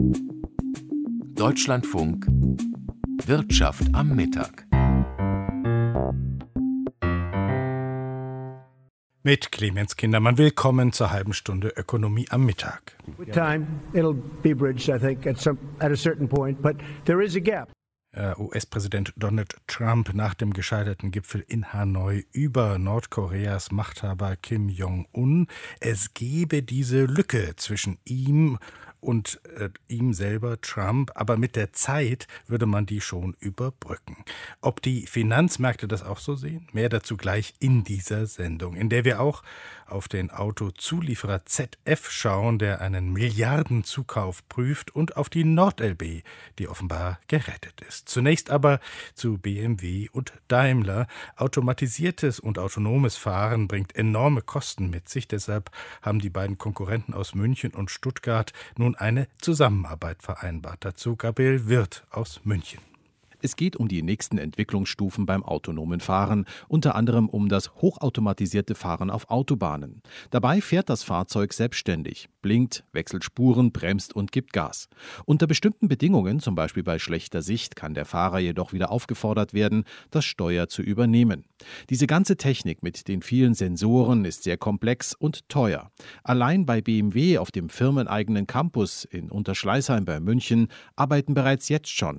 Deutschlandfunk Wirtschaft am Mittag. Mit Clemens Kindermann. Willkommen zur halben Stunde Ökonomie am Mittag. With time, it'll be bridged, I think, at a certain point, but there is a gap. US-Präsident Donald Trump nach dem gescheiterten Gipfel in Hanoi über Nordkoreas Machthaber Kim Jong-un. Es gebe diese Lücke zwischen ihm und ihm selber, Trump, aber mit der Zeit würde man die schon überbrücken. Ob die Finanzmärkte das auch so sehen? Mehr dazu gleich in dieser Sendung, in der wir auch auf den Autozulieferer ZF schauen, der einen Milliardenzukauf prüft, und auf die NordLB, die offenbar gerettet ist. Zunächst aber zu BMW und Daimler. Automatisiertes und autonomes Fahren bringt enorme Kosten mit sich. Deshalb haben die beiden Konkurrenten aus München und Stuttgart nun eine Zusammenarbeit vereinbart. Dazu Gabriel Wirth aus München. Es geht um die nächsten Entwicklungsstufen beim autonomen Fahren, unter anderem um das hochautomatisierte Fahren auf Autobahnen. Dabei fährt das Fahrzeug selbstständig, blinkt, wechselt Spuren, bremst und gibt Gas. Unter bestimmten Bedingungen, zum Beispiel bei schlechter Sicht, kann der Fahrer jedoch wieder aufgefordert werden, das Steuer zu übernehmen. Diese ganze Technik mit den vielen Sensoren ist sehr komplex und teuer. Allein bei BMW auf dem firmeneigenen Campus in Unterschleißheim bei München arbeiten bereits jetzt schon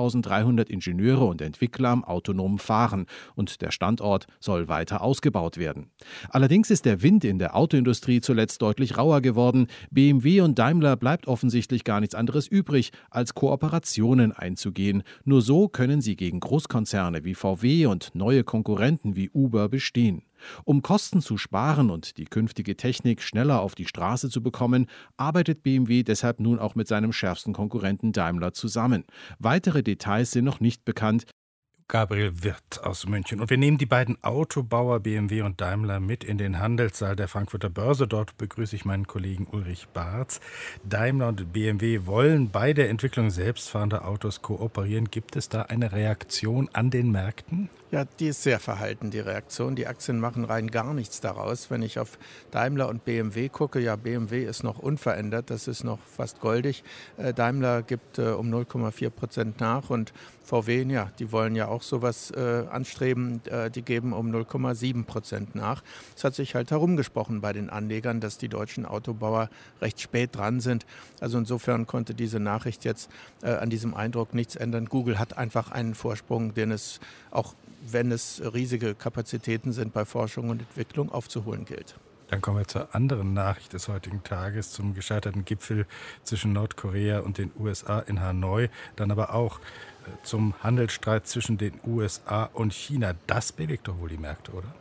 1300 Ingenieure und Entwickler am autonomen Fahren, und der Standort soll weiter ausgebaut werden. Allerdings ist der Wind in der Autoindustrie zuletzt deutlich rauer geworden. BMW und Daimler bleibt offensichtlich gar nichts anderes übrig, als Kooperationen einzugehen. Nur so können sie gegen Großkonzerne wie VW und neue Konkurrenten wie Uber bestehen. Um Kosten zu sparen und die künftige Technik schneller auf die Straße zu bekommen, arbeitet BMW deshalb nun auch mit seinem schärfsten Konkurrenten Daimler zusammen. Weitere Details sind noch nicht bekannt. Gabriel Wirth aus München. Und wir nehmen die beiden Autobauer BMW und Daimler mit in den Handelssaal der Frankfurter Börse. Dort begrüße ich meinen Kollegen Ulrich Barz. Daimler und BMW wollen bei der Entwicklung selbstfahrender Autos kooperieren. Gibt es da eine Reaktion an den Märkten? Ja, die ist sehr verhalten, die Reaktion. Die Aktien machen rein gar nichts daraus. Wenn ich auf Daimler und BMW gucke, ja, BMW ist noch unverändert, das ist noch fast goldig. Daimler gibt um 0,4% nach, und VW, ja, die wollen ja auch sowas anstreben, die geben um 0,7% nach. Es hat sich halt herumgesprochen bei den Anlegern, dass die deutschen Autobauer recht spät dran sind. Also insofern konnte diese Nachricht jetzt an diesem Eindruck nichts ändern. Google hat einfach einen Vorsprung, den es auch, wenn es riesige Kapazitäten sind bei Forschung und Entwicklung, aufzuholen gilt. Dann kommen wir zur anderen Nachricht des heutigen Tages, zum gescheiterten Gipfel zwischen Nordkorea und den USA in Hanoi, dann aber auch zum Handelsstreit zwischen den USA und China. Das bewegt doch wohl die Märkte, oder?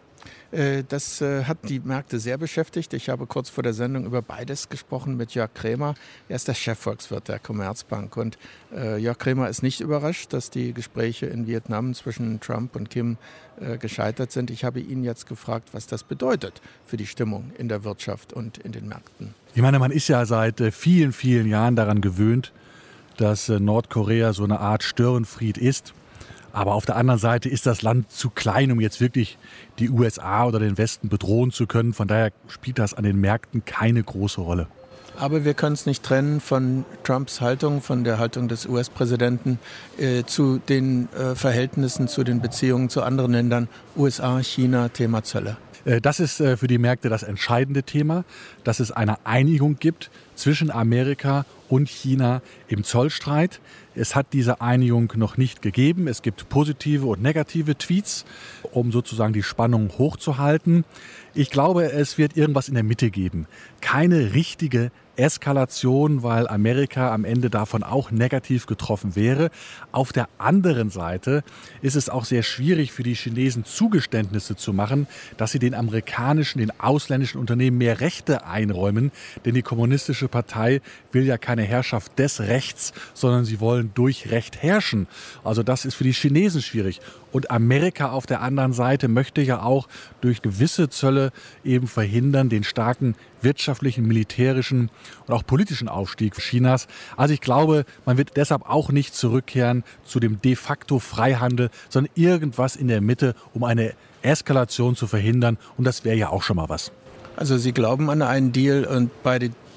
Das hat die Märkte sehr beschäftigt. Ich habe kurz vor der Sendung über beides gesprochen mit Jörg Krämer. Er ist der Chefvolkswirt der Commerzbank. Und Jörg Krämer ist nicht überrascht, dass die Gespräche in Vietnam zwischen Trump und Kim gescheitert sind. Ich habe ihn jetzt gefragt, was das bedeutet für die Stimmung in der Wirtschaft und in den Märkten. Ich meine, man ist ja seit vielen, vielen Jahren daran gewöhnt, dass Nordkorea so eine Art Störenfried ist. Aber auf der anderen Seite ist das Land zu klein, um jetzt wirklich die USA oder den Westen bedrohen zu können. Von daher spielt das an den Märkten keine große Rolle. Aber wir können es nicht trennen von Trumps Haltung, von der Haltung des US-Präsidenten zu den Verhältnissen, zu den Beziehungen zu anderen Ländern, USA, China, Thema Zölle. Das ist für die Märkte das entscheidende Thema, dass es eine Einigung gibt zwischen Amerika und China im Zollstreit. Es hat diese Einigung noch nicht gegeben. Es gibt positive und negative Tweets, um sozusagen die Spannung hochzuhalten. Ich glaube, es wird irgendwas in der Mitte geben. Keine richtige Eskalation, weil Amerika am Ende davon auch negativ getroffen wäre. Auf der anderen Seite ist es auch sehr schwierig für die Chinesen, Zugeständnisse zu machen, dass sie den amerikanischen, den ausländischen Unternehmen mehr Rechte einräumen. Denn die Kommunistische Partei will ja keine Herrschaft des Rechts, sondern sie wollen durch Recht herrschen. Also das ist für die Chinesen schwierig. Und Amerika auf der anderen Seite möchte ja auch durch gewisse Zölle eben verhindern, den starken wirtschaftlichen, militärischen und auch politischen Aufstieg Chinas. Also ich glaube, man wird deshalb auch nicht zurückkehren zu dem de facto Freihandel, sondern irgendwas in der Mitte, um eine Eskalation zu verhindern. Und das wäre ja auch schon mal was. Also Sie glauben an einen Deal, und bei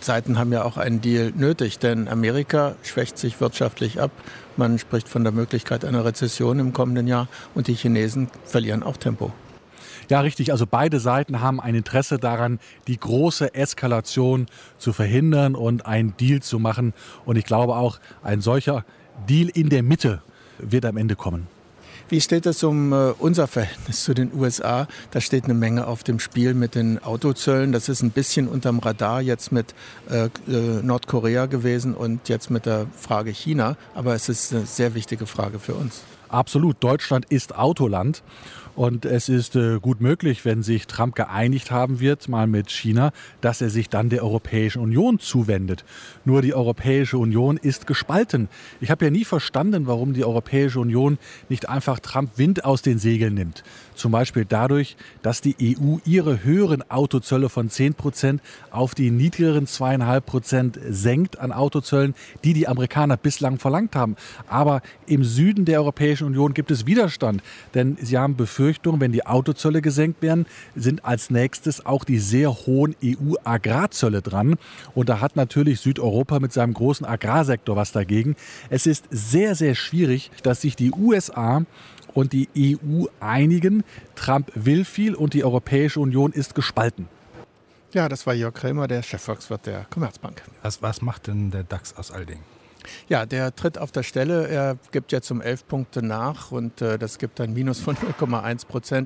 Seiten haben ja auch einen Deal nötig, denn Amerika schwächt sich wirtschaftlich ab. Man spricht von der Möglichkeit einer Rezession im kommenden Jahr und die Chinesen verlieren auch Tempo. Ja, richtig. Also beide Seiten haben ein Interesse daran, die große Eskalation zu verhindern und einen Deal zu machen. Und ich glaube auch, ein solcher Deal in der Mitte wird am Ende kommen. Wie steht es um unser Verhältnis zu den USA? Da steht eine Menge auf dem Spiel mit den Autozöllen. Das ist ein bisschen unterm Radar jetzt mit Nordkorea gewesen und jetzt mit der Frage China. Aber es ist eine sehr wichtige Frage für uns. Absolut. Deutschland ist Autoland. Und es ist gut möglich, wenn sich Trump geeinigt haben wird, mal mit China, dass er sich dann der Europäischen Union zuwendet. Nur die Europäische Union ist gespalten. Ich habe ja nie verstanden, warum die Europäische Union nicht einfach Trump Wind aus den Segeln nimmt. Zum Beispiel dadurch, dass die EU ihre höheren Autozölle von 10% auf die niedrigeren 2,5% senkt an Autozöllen, die die Amerikaner bislang verlangt haben. Aber im Süden der Europäischen Union gibt es Widerstand, denn sie haben Befürchtung, wenn die Autozölle gesenkt werden, sind als nächstes auch die sehr hohen EU-Agrarzölle dran. Und da hat natürlich Südeuropa mit seinem großen Agrarsektor was dagegen. Es ist sehr, sehr schwierig, dass sich die USA und die EU einigen. Trump will viel und die Europäische Union ist gespalten. Ja, das war Jörg Krämer, der Chefvolkswirt der Commerzbank. Was macht denn der DAX aus all dem? Ja, der tritt auf der Stelle. Er gibt jetzt um 11 Punkte nach und das gibt ein Minus von 0,1%,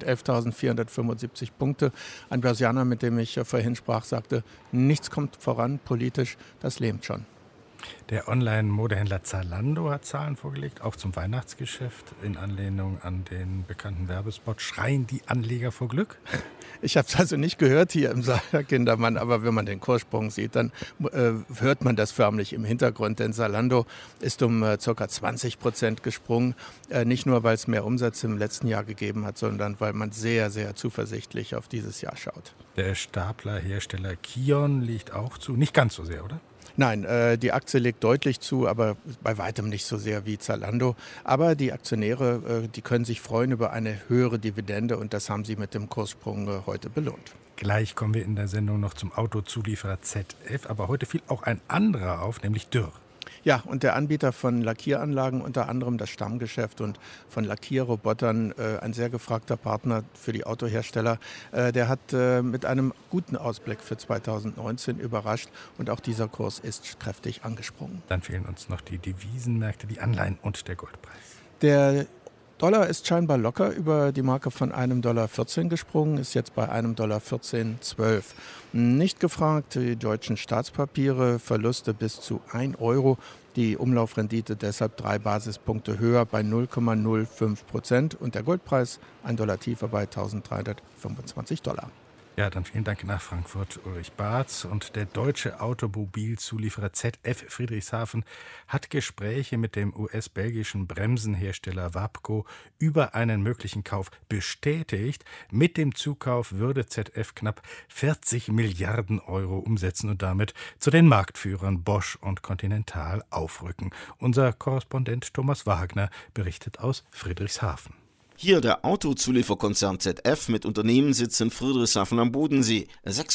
11.475 Punkte. Ein Börsianer, mit dem ich vorhin sprach, sagte, nichts kommt voran politisch, das lähmt schon. Der Online-Modehändler Zalando hat Zahlen vorgelegt, auch zum Weihnachtsgeschäft, in Anlehnung an den bekannten Werbespot. Schreien die Anleger vor Glück? Ich habe es also nicht gehört hier im Saal, Herr Kindermann, aber wenn man den Kurssprung sieht, dann hört man das förmlich im Hintergrund. Denn Zalando ist um ca. 20% gesprungen. Nicht nur, weil es mehr Umsatz im letzten Jahr gegeben hat, sondern weil man sehr, sehr zuversichtlich auf dieses Jahr schaut. Der Staplerhersteller Kion liegt auch zu, nicht ganz so sehr, oder? Nein, die Aktie legt deutlich zu, aber bei weitem nicht so sehr wie Zalando. Aber die Aktionäre, die können sich freuen über eine höhere Dividende und das haben sie mit dem Kurssprung heute belohnt. Gleich kommen wir in der Sendung noch zum Autozulieferer ZF, aber heute fiel auch ein anderer auf, nämlich Dürr. Ja, und der Anbieter von Lackieranlagen, unter anderem das Stammgeschäft und von Lackierrobotern, ein sehr gefragter Partner für die Autohersteller, der hat mit einem guten Ausblick für 2019 überrascht und auch dieser Kurs ist kräftig angesprungen. Dann fehlen uns noch die Devisenmärkte, die Anleihen und der Goldpreis. Der Dollar ist scheinbar locker über die Marke von $1,14 gesprungen, ist jetzt bei $1,1412. Nicht gefragt, die deutschen Staatspapiere, Verluste bis zu 1 Euro. Die Umlaufrendite deshalb 3 Basispunkte höher bei 0,05% und der Goldpreis $1 tiefer bei $1.325. Ja, dann vielen Dank nach Frankfurt, Ulrich Barth. Und der deutsche Automobilzulieferer ZF Friedrichshafen hat Gespräche mit dem US-belgischen Bremsenhersteller WABCO über einen möglichen Kauf bestätigt. Mit dem Zukauf würde ZF knapp 40 Milliarden Euro umsetzen und damit zu den Marktführern Bosch und Continental aufrücken. Unser Korrespondent Thomas Wagner berichtet aus Friedrichshafen. Hier der Autozulieferkonzern ZF mit Unternehmenssitz in Friedrichshafen am Bodensee.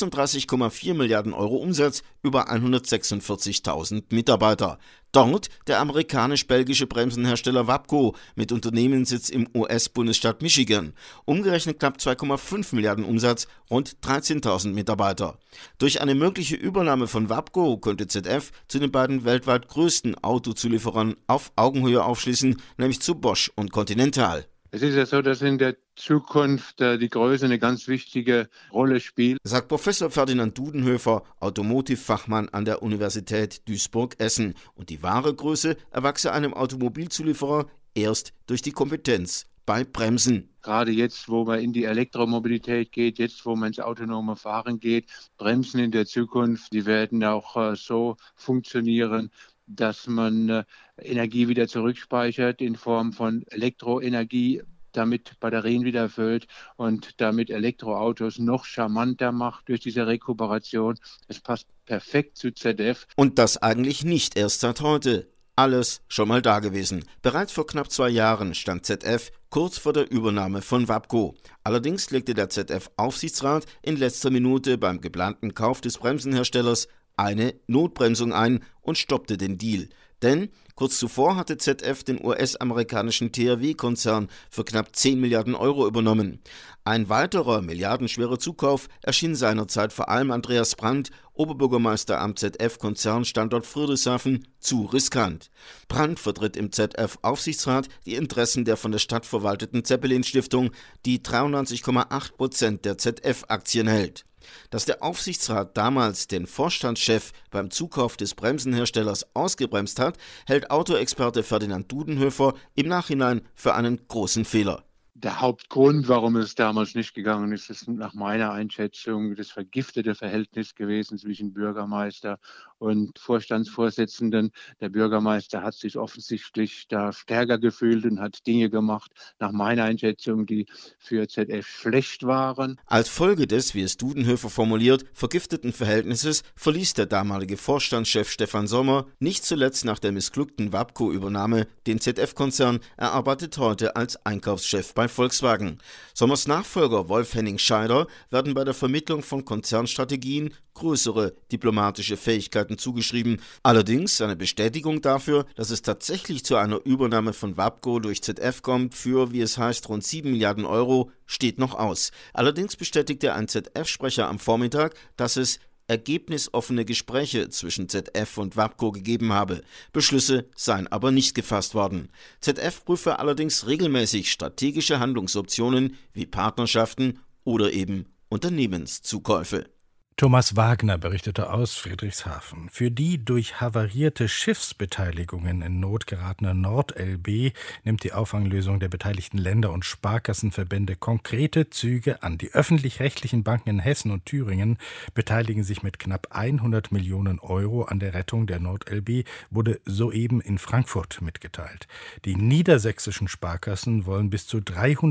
36,4 Milliarden Euro Umsatz, über 146.000 Mitarbeiter. Dort der amerikanisch-belgische Bremsenhersteller WABCO mit Unternehmenssitz im US-Bundesstaat Michigan. Umgerechnet knapp 2,5 Milliarden Umsatz, rund 13.000 Mitarbeiter. Durch eine mögliche Übernahme von WABCO könnte ZF zu den beiden weltweit größten Autozulieferern auf Augenhöhe aufschließen, nämlich zu Bosch und Continental. Es ist ja so, dass in der Zukunft die Größe eine ganz wichtige Rolle spielt, sagt Professor Ferdinand Dudenhöfer, Automotivfachmann an der Universität Duisburg-Essen. Und die wahre Größe erwachse einem Automobilzulieferer erst durch die Kompetenz bei Bremsen. Gerade jetzt, wo man in die Elektromobilität geht, jetzt, wo man ins autonome Fahren geht, Bremsen in der Zukunft, die werden auch so funktionieren, dass man Energie wieder zurückspeichert in Form von Elektroenergie, damit Batterien wieder füllt und damit Elektroautos noch charmanter macht durch diese Rekuperation. Es passt perfekt zu ZF. Und das eigentlich nicht erst seit heute. Alles schon mal da gewesen. Bereits vor knapp 2 Jahren stand ZF kurz vor der Übernahme von WABCO. Allerdings legte der ZF-Aufsichtsrat in letzter Minute beim geplanten Kauf des Bremsenherstellers eine Notbremsung ein und stoppte den Deal. Denn kurz zuvor hatte ZF den US-amerikanischen THW-Konzern für knapp 10 Milliarden Euro übernommen. Ein weiterer milliardenschwerer Zukauf erschien seinerzeit vor allem Andreas Brandt, Oberbürgermeister am ZF-Konzernstandort Friedrichshafen, zu riskant. Brandt vertritt im ZF-Aufsichtsrat die Interessen der von der Stadt verwalteten Zeppelin-Stiftung, die 93,8% der ZF-Aktien hält. Dass der Aufsichtsrat damals den Vorstandschef beim Zukauf des Bremsenherstellers ausgebremst hat, hält Autoexperte Ferdinand Dudenhöfer im Nachhinein für einen großen Fehler. Der Hauptgrund, warum es damals nicht gegangen ist, ist nach meiner Einschätzung das vergiftete Verhältnis gewesen zwischen Bürgermeister und Vorstandsvorsitzenden. Der Bürgermeister hat sich offensichtlich da stärker gefühlt und hat Dinge gemacht, nach meiner Einschätzung, die für ZF schlecht waren. Als Folge des, wie es Dudenhöfer formuliert, vergifteten Verhältnisses verließ der damalige Vorstandschef Stefan Sommer, nicht zuletzt nach der missglückten WABCO-Übernahme, den ZF-Konzern. Er arbeitet heute als Einkaufschef bei Volkswagen. Sommers Nachfolger Wolf-Henning Scheider werden bei der Vermittlung von Konzernstrategien größere diplomatische Fähigkeiten zugeschrieben. Allerdings eine Bestätigung dafür, dass es tatsächlich zu einer Übernahme von WABCO durch ZF kommt für, wie es heißt, rund 7 Milliarden Euro, steht noch aus. Allerdings bestätigte ein ZF-Sprecher am Vormittag, dass es ergebnisoffene Gespräche zwischen ZF und WABCO gegeben habe. Beschlüsse seien aber nicht gefasst worden. ZF prüfe allerdings regelmäßig strategische Handlungsoptionen wie Partnerschaften oder eben Unternehmenszukäufe. Thomas Wagner berichtete aus Friedrichshafen. Für die durch havarierte Schiffsbeteiligungen in Not geratene NordLB nimmt die Auffanglösung der beteiligten Länder und Sparkassenverbände konkrete Züge an. Die öffentlich-rechtlichen Banken in Hessen und Thüringen beteiligen sich mit knapp 100 Millionen Euro an der Rettung der NordLB, wurde soeben in Frankfurt mitgeteilt. Die niedersächsischen Sparkassen wollen bis zu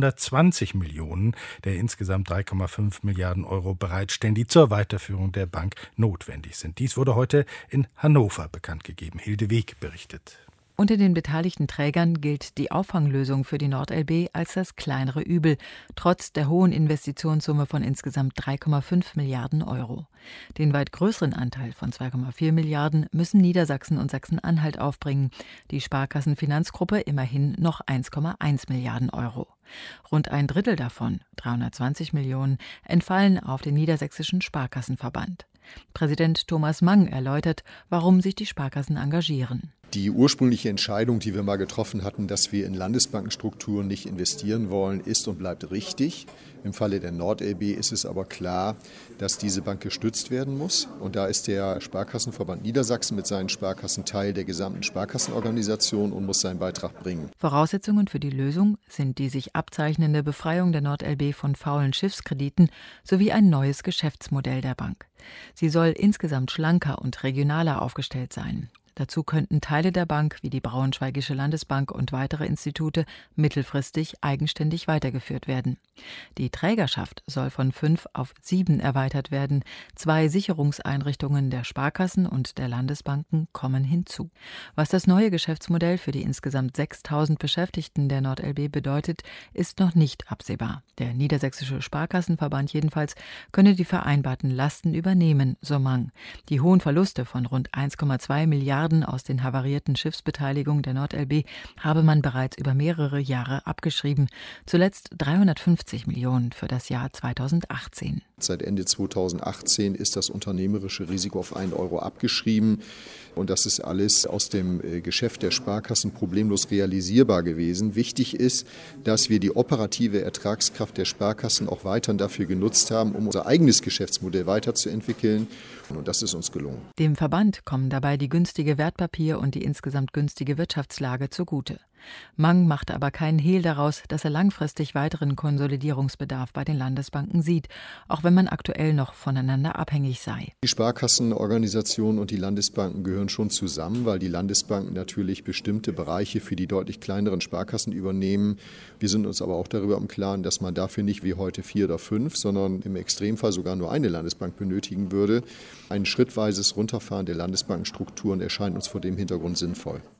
320 Millionen der insgesamt 3,5 Milliarden Euro bereitstellen, die zur Weiterführung der Bank notwendig sind. Dies wurde heute in Hannover bekannt gegeben. Hilde Weg berichtet. Unter den beteiligten Trägern gilt die Auffanglösung für die NordLB als das kleinere Übel, trotz der hohen Investitionssumme von insgesamt 3,5 Milliarden Euro. Den weit größeren Anteil von 2,4 Milliarden müssen Niedersachsen und Sachsen-Anhalt aufbringen, die Sparkassenfinanzgruppe immerhin noch 1,1 Milliarden Euro. Rund ein Drittel davon, 320 Millionen, entfallen auf den Niedersächsischen Sparkassenverband. Präsident Thomas Mang erläutert, warum sich die Sparkassen engagieren. Die ursprüngliche Entscheidung, die wir mal getroffen hatten, dass wir in Landesbankenstrukturen nicht investieren wollen, ist und bleibt richtig. Im Falle der NordLB ist es aber klar, dass diese Bank gestützt werden muss. Und da ist der Sparkassenverband Niedersachsen mit seinen Sparkassen Teil der gesamten Sparkassenorganisation und muss seinen Beitrag bringen. Voraussetzungen für die Lösung sind die sich abzeichnende Befreiung der NordLB von faulen Schiffskrediten sowie ein neues Geschäftsmodell der Bank. Sie soll insgesamt schlanker und regionaler aufgestellt sein. Dazu könnten Teile der Bank, wie die Braunschweigische Landesbank und weitere Institute, mittelfristig eigenständig weitergeführt werden. Die Trägerschaft soll von 5 auf 7 erweitert werden. 2 Sicherungseinrichtungen der Sparkassen und der Landesbanken kommen hinzu. Was das neue Geschäftsmodell für die insgesamt 6.000 Beschäftigten der NordLB bedeutet, ist noch nicht absehbar. Der Niedersächsische Sparkassenverband jedenfalls könne die vereinbarten Lasten übernehmen, so Mang. Die hohen Verluste von rund 1,2 Milliarden aus den havarierten Schiffsbeteiligungen der NordLB habe man bereits über mehrere Jahre abgeschrieben. Zuletzt 350 Millionen für das Jahr 2018. Seit Ende 2018 ist das unternehmerische Risiko auf 1 Euro abgeschrieben. Und das ist alles aus dem Geschäft der Sparkassen problemlos realisierbar gewesen. Wichtig ist, dass wir die operative Ertragskraft der Sparkassen auch weiterhin dafür genutzt haben, um unser eigenes Geschäftsmodell weiterzuentwickeln. Und das ist uns gelungen. Dem Verband kommen dabei die günstige Wertpapier- und die insgesamt günstige Wirtschaftslage zugute. Mang machte aber keinen Hehl daraus, dass er langfristig weiteren Konsolidierungsbedarf bei den Landesbanken sieht, auch wenn man aktuell noch voneinander abhängig sei. Die Sparkassenorganisationen und die Landesbanken gehören schon zusammen, weil die Landesbanken natürlich bestimmte Bereiche für die deutlich kleineren Sparkassen übernehmen. Wir sind uns aber auch darüber im Klaren, dass man dafür nicht wie heute 4 oder 5, sondern im Extremfall sogar nur eine Landesbank benötigen würde. Ein schrittweises Runterfahren der Landesbankenstrukturen erscheint uns vor dem Hintergrund sinnvoll.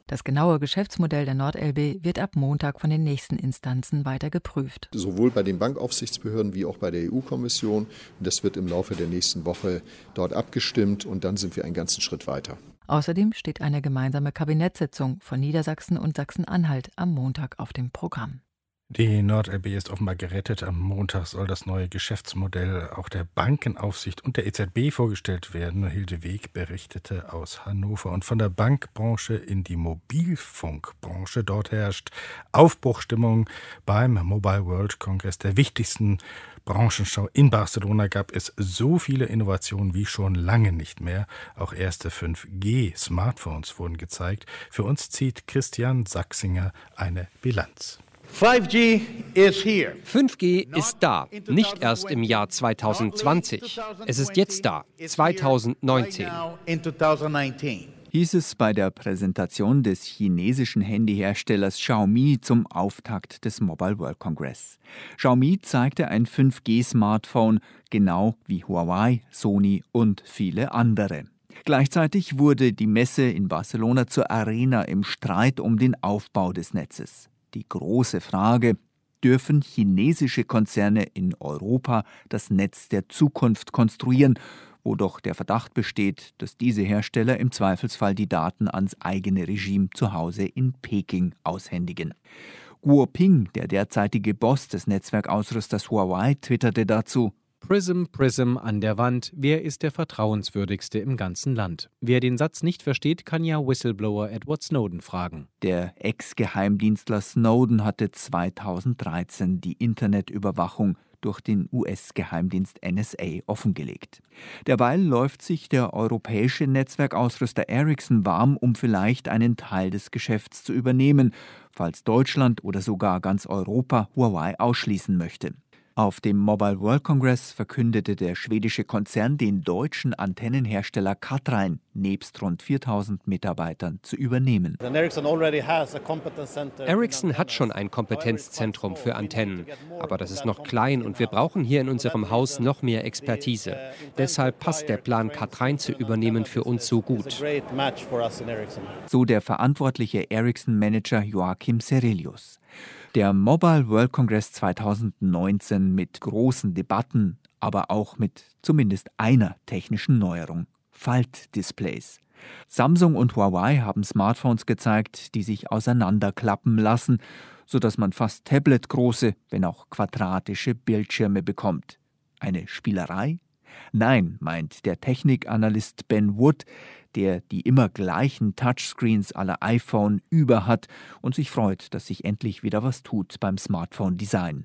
Das genaue Geschäftsmodell der NordLB wird ab Montag von den nächsten Instanzen weiter geprüft. Sowohl bei den Bankaufsichtsbehörden wie auch bei der EU-Kommission. Das wird im Laufe der nächsten Woche dort abgestimmt und dann sind wir einen ganzen Schritt weiter. Außerdem steht eine gemeinsame Kabinettssitzung von Niedersachsen und Sachsen-Anhalt am Montag auf dem Programm. Die NordLB ist offenbar gerettet. Am Montag soll das neue Geschäftsmodell auch der Bankenaufsicht und der EZB vorgestellt werden. Hilde Weg berichtete aus Hannover. Und von der Bankbranche in die Mobilfunkbranche. Dort herrscht Aufbruchstimmung beim Mobile World Congress, der wichtigsten Branchenschau in Barcelona. Gab es so viele Innovationen wie schon lange nicht mehr. Auch erste 5G-Smartphones wurden gezeigt. Für uns zieht Christian Sachsinger eine Bilanz. 5G ist da, nicht erst im Jahr 2020. Es ist jetzt da, 2019. Hieß es bei der Präsentation des chinesischen Handyherstellers Xiaomi zum Auftakt des Mobile World Congress. Xiaomi zeigte ein 5G-Smartphone, genau wie Huawei, Sony und viele andere. Gleichzeitig wurde die Messe in Barcelona zur Arena im Streit um den Aufbau des Netzes. Die große Frage: Dürfen chinesische Konzerne in Europa das Netz der Zukunft konstruieren, wo doch der Verdacht besteht, dass diese Hersteller im Zweifelsfall die Daten ans eigene Regime zu Hause in Peking aushändigen? Guo Ping, der derzeitige Boss des Netzwerkausrüsters Huawei, twitterte dazu: Prism an der Wand, wer ist der vertrauenswürdigste im ganzen Land? Wer den Satz nicht versteht, kann ja Whistleblower Edward Snowden fragen. Der Ex-Geheimdienstler Snowden hatte 2013 die Internetüberwachung durch den US-Geheimdienst NSA offengelegt. Derweil läuft sich der europäische Netzwerkausrüster Ericsson warm, um vielleicht einen Teil des Geschäfts zu übernehmen, falls Deutschland oder sogar ganz Europa Huawei ausschließen möchte. Auf dem Mobile World Congress verkündete der schwedische Konzern, den deutschen Antennenhersteller Kathrein nebst rund 4000 Mitarbeitern zu übernehmen. Ericsson hat schon ein Kompetenzzentrum für Antennen, aber das ist noch klein und wir brauchen hier in unserem Haus noch mehr Expertise. Deshalb passt der Plan, Kathrein zu übernehmen, für uns so gut. So der verantwortliche Ericsson-Manager Joachim Serelius. Der Mobile World Congress 2019 mit großen Debatten, aber auch mit zumindest einer technischen Neuerung: Faltdisplays. Samsung und Huawei haben Smartphones gezeigt, die sich auseinanderklappen lassen, sodass man fast tabletgroße, wenn auch quadratische Bildschirme bekommt. Eine Spielerei? Nein, meint der Technikanalyst Ben Wood, der die immer gleichen Touchscreens aller iPhone über hat und sich freut, dass sich endlich wieder was tut beim Smartphone-Design.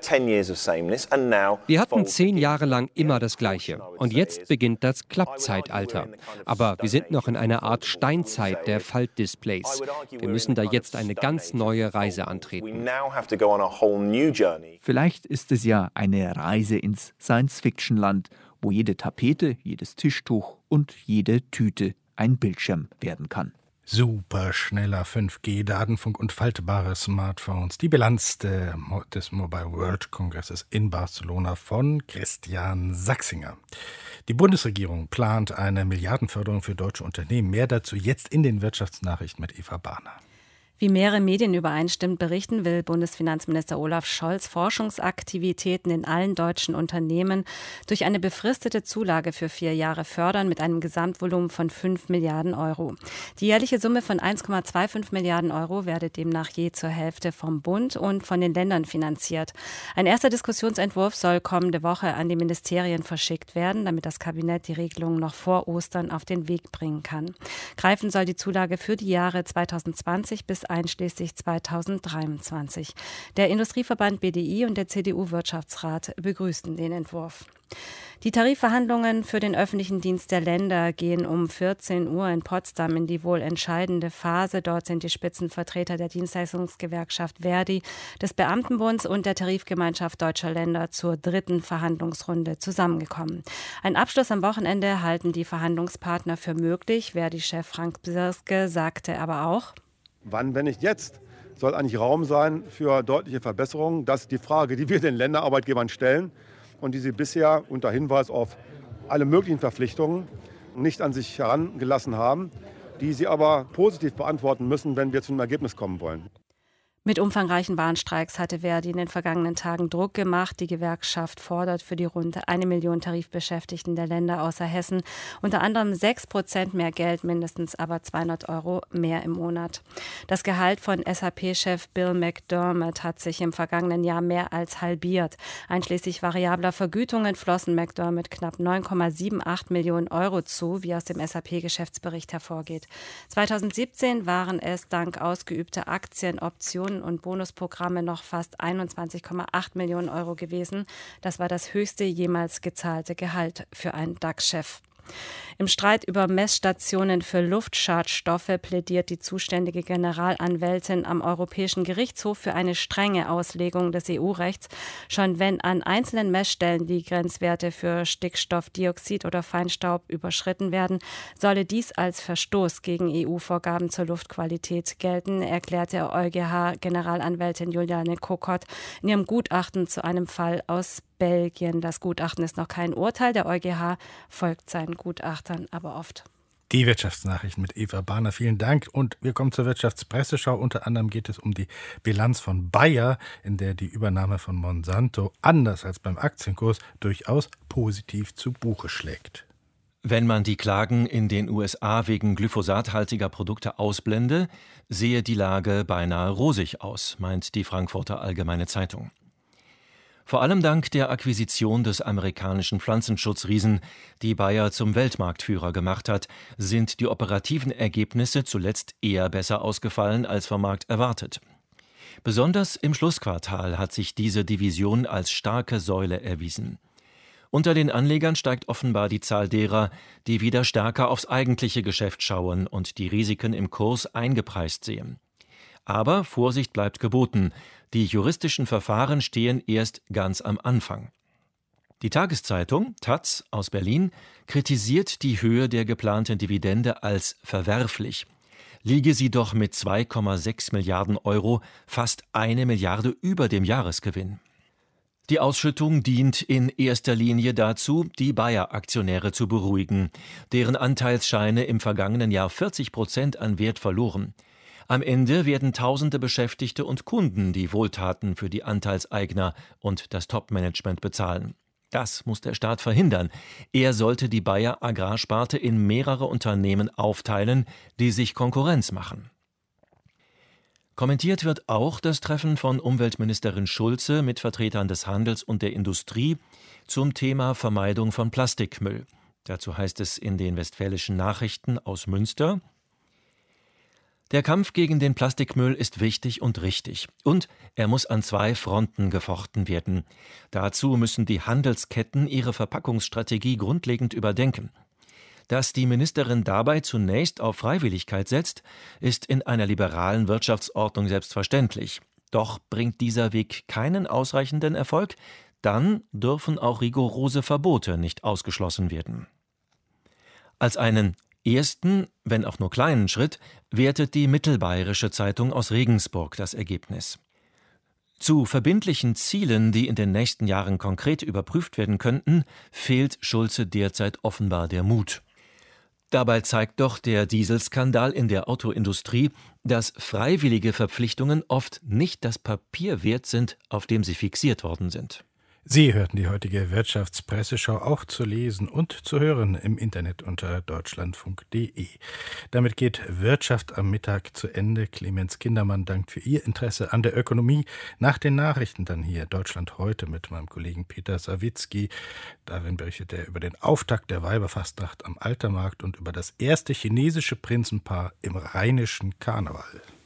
Wir hatten 10 Jahre lang immer das Gleiche. Und jetzt beginnt das Klappzeitalter. Aber wir sind noch in einer Art Steinzeit der Faltdisplays. Wir müssen da jetzt eine ganz neue Reise antreten. Vielleicht ist es ja eine Reise ins Science-Fiction-Land, wo jede Tapete, jedes Tischtuch und jede Tüte ein Bildschirm werden kann. Superschneller 5G-Datenfunk und faltbare Smartphones. Die Bilanz des Mobile World Congresses in Barcelona von Christian Sachsinger. Die Bundesregierung plant eine Milliardenförderung für deutsche Unternehmen. Mehr dazu jetzt in den Wirtschaftsnachrichten mit Eva Bahner. Wie mehrere Medien übereinstimmend berichten, will Bundesfinanzminister Olaf Scholz Forschungsaktivitäten in allen deutschen Unternehmen durch eine befristete Zulage für 4 Jahre fördern mit einem Gesamtvolumen von 5 Milliarden Euro. Die jährliche Summe von 1,25 Milliarden Euro werde demnach je zur Hälfte vom Bund und von den Ländern finanziert. Ein erster Diskussionsentwurf soll kommende Woche an die Ministerien verschickt werden, damit das Kabinett die Regelung noch vor Ostern auf den Weg bringen kann. Greifen soll die Zulage für die Jahre 2020 bis einschließlich 2023. Der Industrieverband BDI und der CDU-Wirtschaftsrat begrüßten den Entwurf. Die Tarifverhandlungen für den öffentlichen Dienst der Länder gehen um 14 Uhr in Potsdam in die wohl entscheidende Phase. Dort sind die Spitzenvertreter der Dienstleistungsgewerkschaft Verdi, des Beamtenbunds und der Tarifgemeinschaft deutscher Länder zur 3. Verhandlungsrunde zusammengekommen. Ein Abschluss am Wochenende halten die Verhandlungspartner für möglich. Verdi-Chef Frank Bsirske sagte aber auch: Wann, wenn nicht jetzt, soll eigentlich Raum sein für deutliche Verbesserungen? Das ist die Frage, die wir den Länderarbeitgebern stellen und die sie bisher unter Hinweis auf alle möglichen Verpflichtungen nicht an sich herangelassen haben. die Sie aber positiv beantworten müssen, wenn wir zu einem Ergebnis kommen wollen. Mit umfangreichen Warnstreiks hatte Verdi in den vergangenen Tagen Druck gemacht. Die Gewerkschaft fordert für die rund 1 Million Tarifbeschäftigten der Länder außer Hessen unter anderem 6% mehr Geld, mindestens aber 200 € mehr im Monat. Das Gehalt von SAP-Chef Bill McDermott hat sich im vergangenen Jahr mehr als halbiert. Einschließlich variabler Vergütungen flossen McDermott knapp 9,78 Millionen € zu, wie aus dem SAP-Geschäftsbericht hervorgeht. 2017 waren es dank ausgeübter Aktien, Optionen und Bonusprogramme noch fast 21,8 Millionen € gewesen. Das war das höchste jemals gezahlte Gehalt für einen DAX-Chef. Im Streit über Messstationen für Luftschadstoffe plädiert die zuständige Generalanwältin am Europäischen Gerichtshof für eine strenge Auslegung des EU-Rechts. Schon wenn an einzelnen Messstellen die Grenzwerte für Stickstoffdioxid oder Feinstaub überschritten werden, solle dies als Verstoß gegen EU-Vorgaben zur Luftqualität gelten, erklärte EuGH-Generalanwältin Juliane Kokott in ihrem Gutachten zu einem Fall aus Belgien. Das Gutachten ist noch kein Urteil. Der EuGH folgt seinen Gutachtern aber oft. Die Wirtschaftsnachrichten mit Eva Bahner. Vielen Dank. Und wir kommen zur Wirtschaftspresseschau. Unter anderem geht es um die Bilanz von Bayer, in der die Übernahme von Monsanto, anders als beim Aktienkurs, durchaus positiv zu Buche schlägt. Wenn man die Klagen in den USA wegen glyphosathaltiger Produkte ausblende, sehe die Lage beinahe rosig aus, meint die Frankfurter Allgemeine Zeitung. Vor allem dank der Akquisition des amerikanischen Pflanzenschutzriesen, die Bayer zum Weltmarktführer gemacht hat, sind die operativen Ergebnisse zuletzt eher besser ausgefallen als vom Markt erwartet. Besonders im Schlussquartal hat sich diese Division als starke Säule erwiesen. Unter den Anlegern steigt offenbar die Zahl derer, die wieder stärker aufs eigentliche Geschäft schauen und die Risiken im Kurs eingepreist sehen. Aber Vorsicht bleibt geboten. Die juristischen Verfahren stehen erst ganz am Anfang. Die Tageszeitung taz aus Berlin kritisiert die Höhe der geplanten Dividende als verwerflich. Liege sie doch mit 2,6 Milliarden € fast 1 Milliarde über dem Jahresgewinn. Die Ausschüttung dient in erster Linie dazu, die Bayer-Aktionäre zu beruhigen. Deren Anteilsscheine im vergangenen Jahr 40% an Wert verloren. Am Ende werden tausende Beschäftigte und Kunden die Wohltaten für die Anteilseigner und das Top-Management bezahlen. Das muss der Staat verhindern. Er sollte die Bayer Agrarsparte in mehrere Unternehmen aufteilen, die sich Konkurrenz machen. Kommentiert wird auch das Treffen von Umweltministerin Schulze mit Vertretern des Handels und der Industrie zum Thema Vermeidung von Plastikmüll. Dazu heißt es in den Westfälischen Nachrichten aus Münster: Der Kampf gegen den Plastikmüll ist wichtig und richtig. Und er muss an 2 Fronten gefochten werden. Dazu müssen die Handelsketten ihre Verpackungsstrategie grundlegend überdenken. Dass die Ministerin dabei zunächst auf Freiwilligkeit setzt, ist in einer liberalen Wirtschaftsordnung selbstverständlich. Doch bringt dieser Weg keinen ausreichenden Erfolg, dann dürfen auch rigorose Verbote nicht ausgeschlossen werden. Als einen ersten, wenn auch nur kleinen Schritt, wertet die Mittelbayerische Zeitung aus Regensburg das Ergebnis. Zu verbindlichen Zielen, die in den nächsten Jahren konkret überprüft werden könnten, fehlt Schulze derzeit offenbar der Mut. Dabei zeigt doch der Dieselskandal in der Autoindustrie, dass freiwillige Verpflichtungen oft nicht das Papier wert sind, auf dem sie fixiert worden sind. Sie hörten die heutige Wirtschaftspresseschau, auch zu lesen und zu hören im Internet unter deutschlandfunk.de. Damit geht Wirtschaft am Mittag zu Ende. Clemens Kindermann dankt für Ihr Interesse an der Ökonomie. Nach den Nachrichten dann hier Deutschland heute mit meinem Kollegen Peter Sawicki. Darin berichtet er über den Auftakt der Weiberfastnacht am Altermarkt und über das erste chinesische Prinzenpaar im rheinischen Karneval.